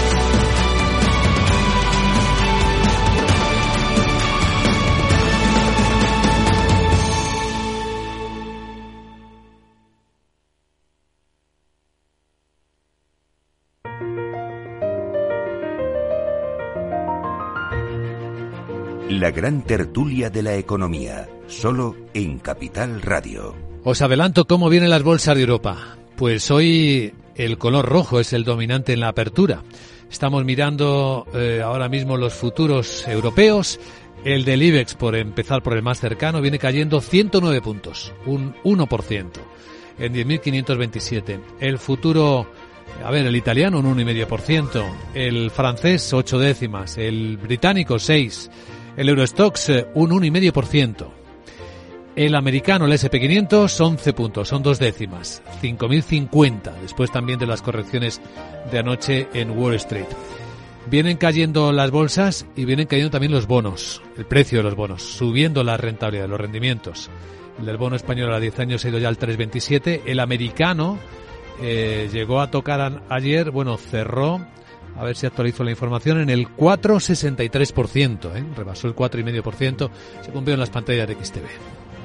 La gran tertulia de la economía, solo en Capital Radio. Os adelanto cómo vienen las bolsas de Europa. Pues hoy el color rojo es el dominante en la apertura. Estamos mirando eh, ahora mismo los futuros europeos. El del IBEX, por empezar por el más cercano, viene cayendo ciento nueve puntos, un uno por ciento, en diez mil quinientos veintisiete. El futuro, a ver, el italiano un uno coma cinco por ciento, el francés ocho décimas, el británico seis. El Eurostoxx, un uno coma cinco por ciento. El americano, el ese and pe quinientos, once puntos, son dos décimas, cinco mil cincuenta, después también de las correcciones de anoche en Wall Street. Vienen cayendo las bolsas y vienen cayendo también los bonos, el precio de los bonos, subiendo la rentabilidad, los rendimientos. El del bono español a diez años ha ido ya al tres coma veintisiete. El americano eh, llegó a tocar a, ayer, bueno, cerró... A ver si actualizo la información, en el cuatro coma sesenta y tres por ciento, ¿eh? Rebasó el cuatro coma cinco por ciento, según veo en las pantallas de X T V.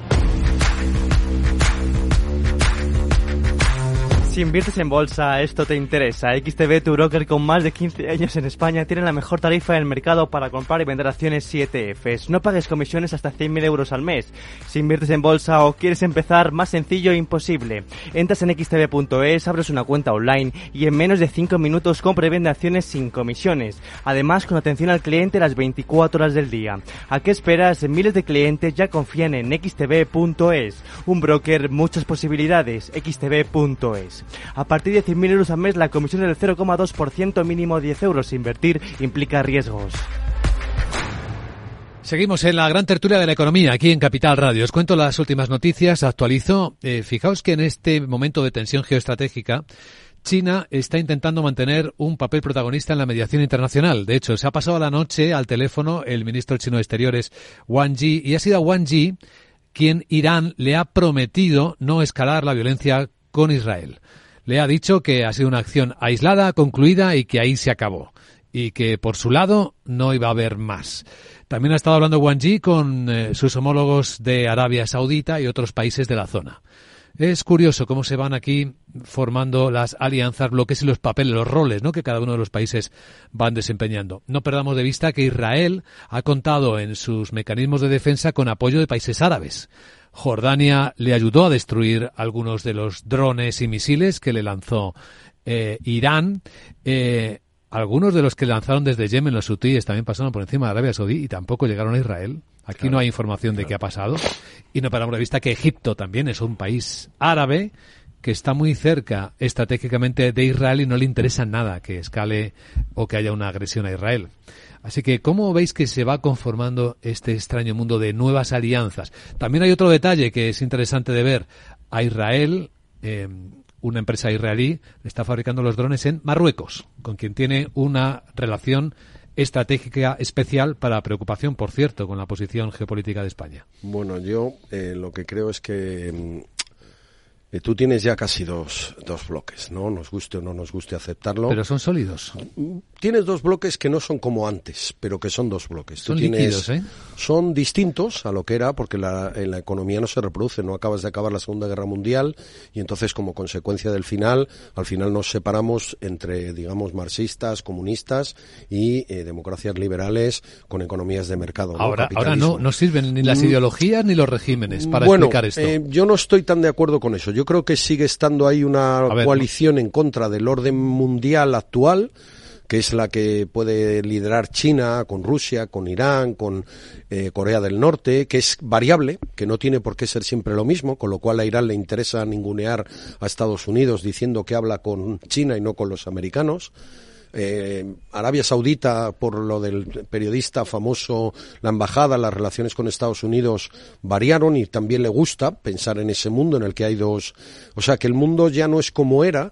Si inviertes en bolsa, esto te interesa. X T B, tu broker con más de quince años en España, tiene la mejor tarifa del mercado para comprar y vender acciones y E T Fs. No pagues comisiones hasta cien mil euros al mes. Si inviertes en bolsa o quieres empezar, más sencillo e imposible. Entras en x t b punto es, abres una cuenta online y en menos de cinco minutos compra y vende acciones sin comisiones. Además, con atención al cliente las veinticuatro horas del día. ¿A qué esperas? Miles de clientes ya confían en x t b punto es. Un broker, muchas posibilidades. x t b punto es. A partir de cien mil euros al mes, la comisión es del cero coma dos por ciento, mínimo diez euros. Invertir implica riesgos. Seguimos en la gran tertulia de la economía, aquí en Capital Radio. Os cuento las últimas noticias, actualizo. Eh, fijaos que en este momento de tensión geoestratégica China está intentando mantener un papel protagonista en la mediación internacional. De hecho, se ha pasado la noche al teléfono el ministro chino de Exteriores, Wang Yi, y ha sido a Wang Yi quien Irán le ha prometido no escalar la violencia con Israel. Le ha dicho que ha sido una acción aislada, concluida y que ahí se acabó. Y que por su lado no iba a haber más. También ha estado hablando Wang Yi con eh, sus homólogos de Arabia Saudita y otros países de la zona. Es curioso cómo se van aquí formando las alianzas, bloques y los papeles, los roles, ¿no?, que cada uno de los países van desempeñando. No perdamos de vista que Israel ha contado en sus mecanismos de defensa con apoyo de países árabes. Jordania le ayudó a destruir algunos de los drones y misiles que le lanzó eh, Irán. Eh, algunos de los que lanzaron desde Yemen los hutíes también pasaron por encima de Arabia Saudí y tampoco llegaron a Israel. Aquí claro, no hay información de claro. qué ha pasado. Y no perdamos de vista que Egipto también es un país árabe que está muy cerca estratégicamente de Israel y no le interesa nada que escale o que haya una agresión a Israel. Así que, ¿cómo veis que se va conformando este extraño mundo de nuevas alianzas? También hay otro detalle que es interesante de ver. A Israel, eh, una empresa israelí está fabricando los drones en Marruecos, con quien tiene una relación estratégica especial para preocupación, por cierto, con la posición geopolítica de España. Bueno, yo eh, lo que creo es que eh, tú tienes ya casi dos, dos bloques, ¿no? Nos guste o no nos guste aceptarlo. Pero son sólidos. Tienes dos bloques que no son como antes, pero que son dos bloques. Son tú tienes, líquidos, ¿eh? Son distintos a lo que era, porque la, en la economía no se reproduce, no acabas de acabar la Segunda Guerra Mundial, y entonces como consecuencia del final, al final nos separamos entre, digamos, marxistas, comunistas y eh, democracias liberales con economías de mercado. Ahora, ¿no? ahora no, no sirven ni las ideologías ni los regímenes para bueno, explicar esto. Eh, yo no estoy tan de acuerdo con eso. Yo creo que sigue estando ahí una ver, coalición ¿no? en contra del orden mundial actual, que es la que puede liderar China, con Rusia, con Irán, con eh, Corea del Norte, que es variable, que no tiene por qué ser siempre lo mismo, con lo cual a Irán le interesa ningunear a Estados Unidos diciendo que habla con China y no con los americanos. Eh, Arabia Saudita, por lo del periodista famoso, la embajada, las relaciones con Estados Unidos variaron y también le gusta pensar en ese mundo en el que hay dos... O sea, que el mundo ya no es como era.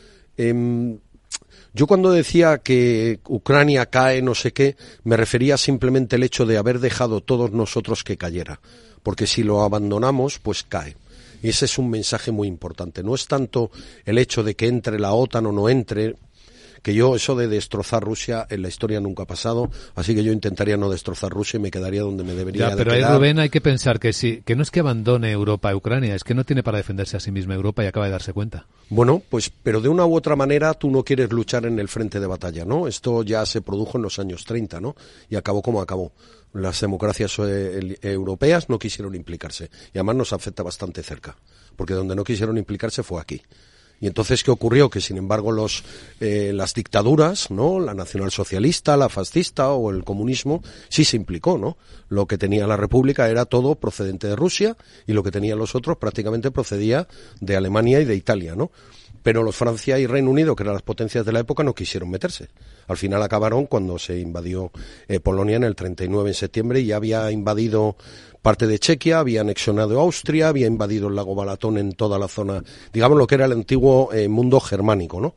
Eh, Yo cuando decía que Ucrania cae, no sé qué, me refería simplemente al hecho de haber dejado todos nosotros que cayera, porque si lo abandonamos, pues cae. Y ese es un mensaje muy importante. No es tanto el hecho de que entre la OTAN o no entre, que yo eso de destrozar Rusia en la historia nunca ha pasado, así que yo intentaría no destrozar Rusia y me quedaría donde me debería ya, pero de quedar. Ahí, Rubén, hay que pensar que sí, que no es que abandone Europa a Ucrania, es que no tiene para defenderse a sí misma Europa y acaba de darse cuenta. Bueno, pues, pero de una u otra manera tú no quieres luchar en el frente de batalla, ¿no? Esto ya se produjo en los años treinta, ¿no? Y acabó como acabó. Las democracias eh, europeas no quisieron implicarse y además nos afecta bastante cerca, porque donde no quisieron implicarse fue aquí. Y entonces, ¿qué ocurrió? Que, sin embargo, los eh, las dictaduras, ¿no? La nacionalsocialista, la fascista o el comunismo, sí se implicó, ¿no? Lo que tenía la República era todo procedente de Rusia y lo que tenían los otros prácticamente procedía de Alemania y de Italia, ¿no? Pero los Francia y Reino Unido, que eran las potencias de la época, no quisieron meterse. Al final acabaron cuando se invadió eh, Polonia en el treinta y nueve, en septiembre, y ya había invadido parte de Chequia, había anexionado Austria, había invadido el lago Balatón en toda la zona, digamos lo que era el antiguo eh, mundo germánico, ¿no?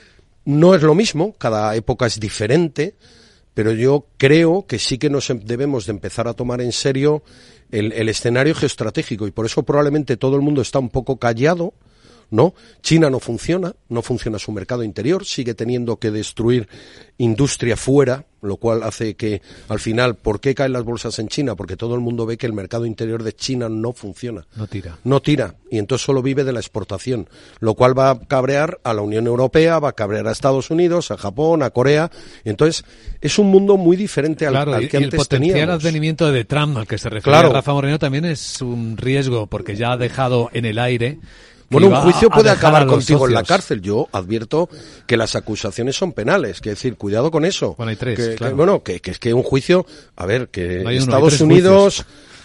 No es lo mismo, cada época es diferente, pero yo creo que sí que nos debemos de empezar a tomar en serio el, el escenario geoestratégico, y por eso probablemente todo el mundo está un poco callado, ¿no? China no funciona, no funciona su mercado interior, sigue teniendo que destruir industria fuera, lo cual hace que, al final, ¿por qué caen las bolsas en China? Porque todo el mundo ve que el mercado interior de China no funciona. No tira. No tira, y entonces solo vive de la exportación, lo cual va a cabrear a la Unión Europea, va a cabrear a Estados Unidos, a Japón, a Corea, y entonces es un mundo muy diferente al, claro, al que y antes teníamos. El potencial teníamos. advenimiento de Trump, al que se refiere claro. Rafa Moreno, también es un riesgo, porque ya ha dejado en el aire... Bueno, un juicio puede acabar contigo socios. en la cárcel. Yo advierto que las acusaciones son penales, que decir, cuidado con eso. Bueno, hay tres, que, claro. que, bueno, que, que es que un juicio, a ver, que no uno, Estados Unidos,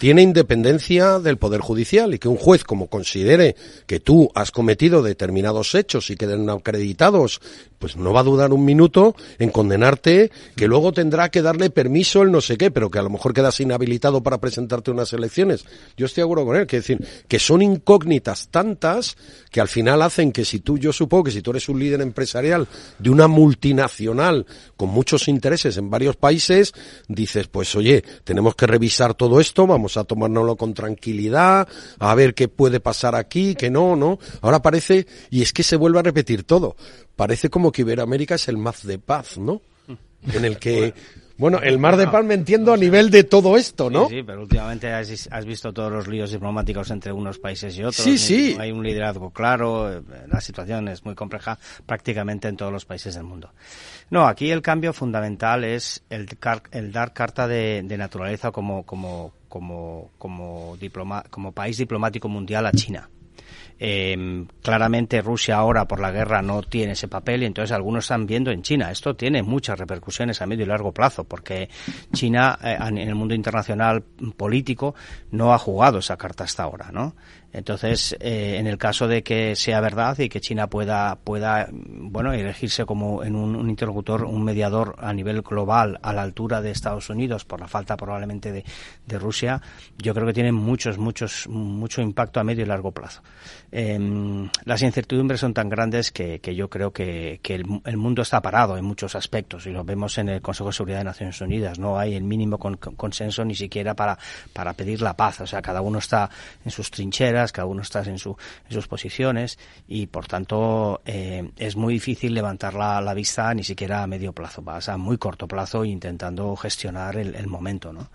tiene independencia del Poder Judicial y que un juez, como considere que tú has cometido determinados hechos y queden acreditados, pues no va a dudar un minuto en condenarte, que luego tendrá que darle permiso el no sé qué, pero que a lo mejor quedas inhabilitado para presentarte unas elecciones. Yo estoy de acuerdo con él, que decir, que son incógnitas tantas que al final hacen que si tú, yo supongo que si tú eres un líder empresarial de una multinacional con muchos intereses en varios países, dices, pues oye, tenemos que revisar todo esto, vamos a tomárnoslo con tranquilidad, a ver qué puede pasar aquí, que no, no. Ahora parece, y es que se vuelve a repetir todo, parece como que Iberoamérica es el mar de paz, ¿no? En el que... Bueno, el mar de paz me entiendo a nivel de todo esto, ¿no? Sí, sí, pero últimamente has, has visto todos los líos diplomáticos entre unos países y otros. Sí, sí. Hay un liderazgo claro, la situación es muy compleja prácticamente en todos los países del mundo. No, aquí el cambio fundamental es el, el dar carta de, de naturaleza como, como, como, como, diploma, como país diplomático mundial a China. Eh, claramente Rusia ahora por la guerra no tiene ese papel y entonces algunos están viendo en China. Esto tiene muchas repercusiones a medio y largo plazo porque China eh, en el mundo internacional político no ha jugado esa carta hasta ahora, ¿no? Entonces, eh, en el caso de que sea verdad y que China pueda, pueda, bueno, elegirse como en un, un interlocutor, un mediador a nivel global a la altura de Estados Unidos por la falta probablemente de, de Rusia, yo creo que tiene muchos, muchos, mucho impacto a medio y largo plazo. Eh, las incertidumbres son tan grandes que, que yo creo que, que el, el mundo está parado en muchos aspectos y lo vemos en el Consejo de Seguridad de Naciones Unidas. No hay el mínimo con, con, consenso ni siquiera para, para pedir la paz. O sea, cada uno está en sus trincheras, cada uno está en, su, en sus posiciones y por tanto eh, es muy difícil levantar la, la vista ni siquiera a medio plazo, vas a muy corto plazo intentando gestionar el, el momento, ¿no?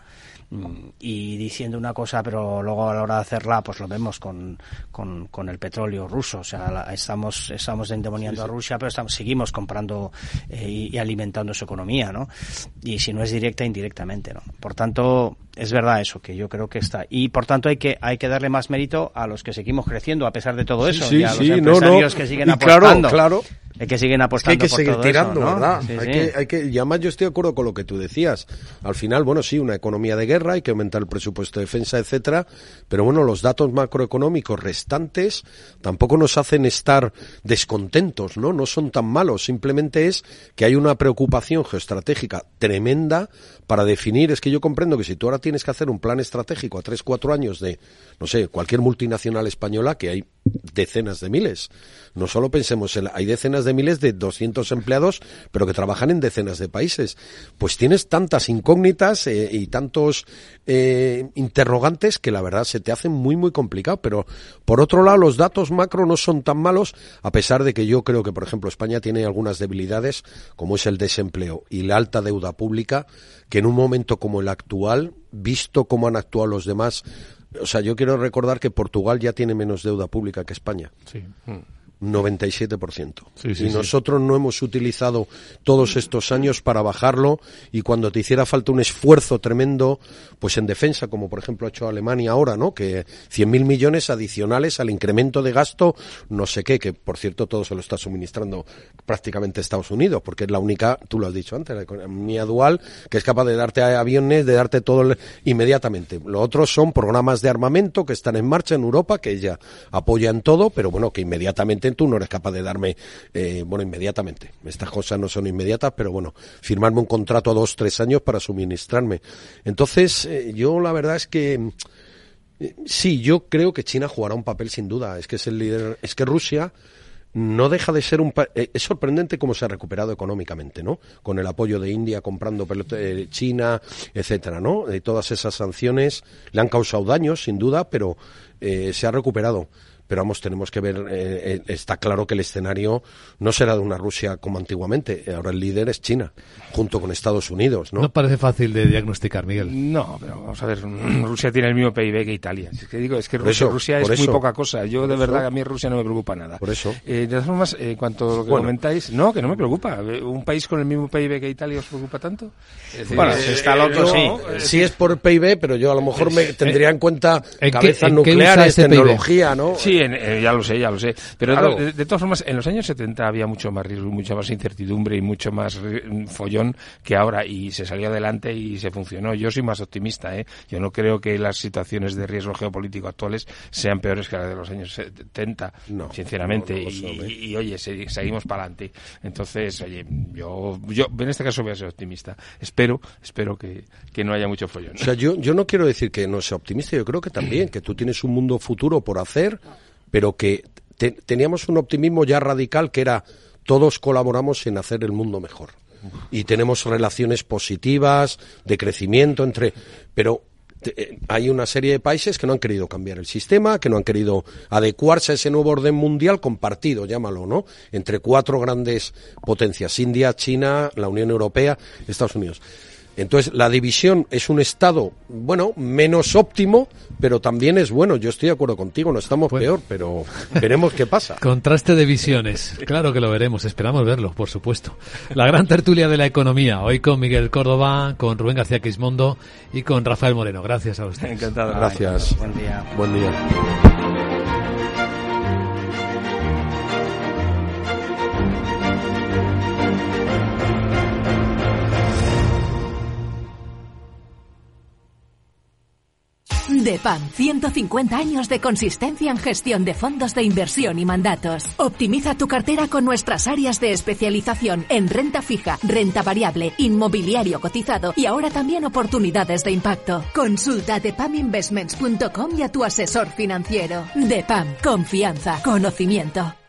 Y diciendo una cosa pero luego a la hora de hacerla pues lo vemos con, con, con el petróleo ruso, o sea, la, estamos estamos endemoniando sí, sí. a Rusia pero estamos, seguimos comprando eh, y, y alimentando su economía, ¿no? Y si no es directa, indirectamente, ¿no? Por tanto, es verdad eso, que yo creo que está, y por tanto hay que hay que darle más mérito a los que seguimos creciendo a pesar de todo eso, sí, y a sí, los empresarios no, no. que siguen y apostando. Claro, claro. Hay que siguen apostando hay que por seguir todo tirando, eso, ¿no? ¿verdad? Sí, hay sí. que, hay que, y además yo estoy de acuerdo con lo que tú decías. Al final, bueno, sí, una economía de guerra, hay que aumentar el presupuesto de defensa, etcétera, pero bueno, los datos macroeconómicos restantes tampoco nos hacen estar descontentos, ¿no? No son tan malos, simplemente es que hay una preocupación geoestratégica tremenda para definir. Es que yo comprendo que si tú ahora tienes que hacer un plan estratégico a tres, cuatro años de, no sé, cualquier multinacional española, que hay decenas de miles, no solo pensemos en, hay decenas de miles de doscientos empleados, pero que trabajan en decenas de países, pues tienes tantas incógnitas eh, y tantos eh, interrogantes que la verdad se te hacen muy muy complicado, pero por otro lado los datos macro no son tan malos, a pesar de que yo creo que por ejemplo España tiene algunas debilidades como es el desempleo y la alta deuda pública, que en un momento como el actual, visto cómo han actuado los demás, o sea, yo quiero recordar que Portugal ya tiene menos deuda pública que España. Sí. noventa y siete por ciento. Sí, sí, y nosotros sí. no hemos utilizado todos estos años para bajarlo, y cuando te hiciera falta un esfuerzo tremendo, pues en defensa, como por ejemplo ha hecho Alemania ahora, ¿no? Que cien mil millones adicionales al incremento de gasto, no sé qué, que por cierto todo se lo está suministrando prácticamente Estados Unidos, porque es la única, tú lo has dicho antes, la economía dual, que es capaz de darte aviones, de darte todo el, inmediatamente. Lo otro son programas de armamento que están en marcha en Europa, que ella apoya en todo, pero bueno, que inmediatamente tú no eres capaz de darme, eh, bueno, inmediatamente. Estas cosas no son inmediatas, pero bueno, firmarme un contrato a dos, tres años para suministrarme. Entonces, eh, yo la verdad es que, eh, sí, yo creo que China jugará un papel sin duda. Es que es el líder, es que Rusia no deja de ser un pa- eh, es sorprendente cómo se ha recuperado económicamente, ¿no? Con el apoyo de India comprando pelota, eh, China, etcétera, ¿no? Eh, todas esas sanciones le han causado daños, sin duda, pero eh, se ha recuperado. Pero vamos, tenemos que ver, eh, está claro que el escenario no será de una Rusia como antiguamente. Ahora el líder es China, junto con Estados Unidos, ¿no? No parece fácil de diagnosticar, Miguel. No, pero vamos a ver, Rusia tiene el mismo P I B que Italia. Es que digo, es que Por Rusia, eso, Rusia es por muy eso. poca cosa. Yo, de Por verdad, eso. a mí Rusia no me preocupa nada. Por eso. Eh, de todas formas, en cuanto a lo que Bueno. comentáis, no, que no me preocupa. ¿Un país con el mismo P I B que Italia os preocupa tanto? Es decir, Bueno, eh, si está loco, yo- sí. eh, Sí es por P I B, pero yo a lo mejor me tendría en cuenta ¿En qué- cabezas en qué usa nucleares, ese P I B? tecnología, ¿no? Sí, Sí, en, eh, ya lo sé, ya lo sé. Pero Claro. de, de todas formas, en los años setenta había mucho más riesgo, mucha más incertidumbre y mucho más eh, follón que ahora, y se salió adelante y se funcionó. Yo soy más optimista, ¿eh? Yo no creo que las situaciones de riesgo geopolítico actuales sean peores que las de los años setenta, no, sinceramente. no, no lo y, son, ¿eh? y, y, oye, se, seguimos para adelante. Entonces, oye, yo, yo en este caso voy a ser optimista. Espero, espero que, que no haya mucho follón. O sea, yo, yo no quiero decir que no sea optimista, yo creo que también, que tú tienes un mundo futuro por hacer, pero que te, teníamos un optimismo ya radical que era todos colaboramos en hacer el mundo mejor. Y tenemos relaciones positivas, de crecimiento entre... Pero te, hay una serie de países que no han querido cambiar el sistema, que no han querido adecuarse a ese nuevo orden mundial compartido, llámalo, ¿no? Entre cuatro grandes potencias, India, China, la Unión Europea, Estados Unidos. Entonces, la división es un estado, bueno, menos óptimo, pero también es bueno. Yo estoy de acuerdo contigo, no estamos pues, peor, pero veremos qué pasa. Contraste de visiones. Claro que lo veremos, esperamos verlo, por supuesto. La gran tertulia de la economía, hoy con Miguel Córdoba, con Rubén García Quismondo y con Rafael Moreno. Gracias a ustedes. Encantado. Gracias. Buen día. Buen día. DEPAM, ciento cincuenta años de consistencia en gestión de fondos de inversión y mandatos. Optimiza tu cartera con nuestras áreas de especialización en renta fija, renta variable, inmobiliario cotizado y ahora también oportunidades de impacto. Consulta depam investments punto com y a tu asesor financiero. DEPAM, confianza, conocimiento.